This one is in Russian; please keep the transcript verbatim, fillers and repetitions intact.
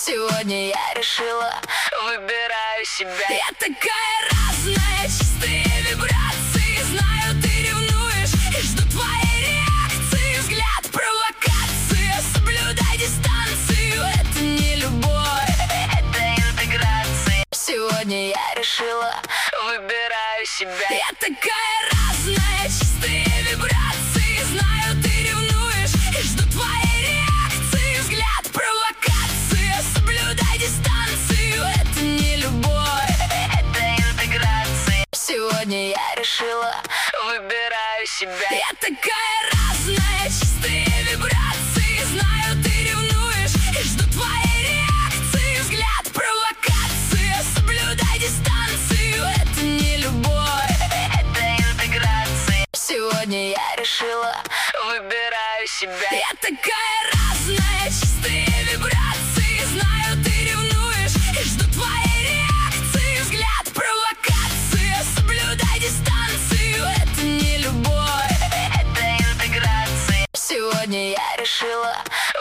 Сегодня я решила, выбираю себя. Я такая разная, чистые вибрации. Знаю, ты ревнуешь и жду твоей реакции. Взгляд, провокация, соблюдай дистанцию. Это не любовь, это интеграция. Сегодня я решила, выбираю себя. Я такая разная, чистые вибрации. Знаю, ты ревнуешь и жду твоей реакции. Взгляд, провокация, соблюдай дистанцию. Это не любовь, это интеграция. Сегодня я решила, выбираю себя. Я такая разная, чистые вибрации. Знаю, ты ревнуешь и жду твоей реакции. Взгляд, провокация, соблюдай дистанцию. Это не любовь, это интеграция. Сегодня я решила, выбираю себя. Я такая разная, чистые вибрации. Знаю, ты ревнуешь и жду твоей реакции. Взгляд, провокация, соблюдай дистанцию. Это не любовь, это интеграция. Сегодня я решила,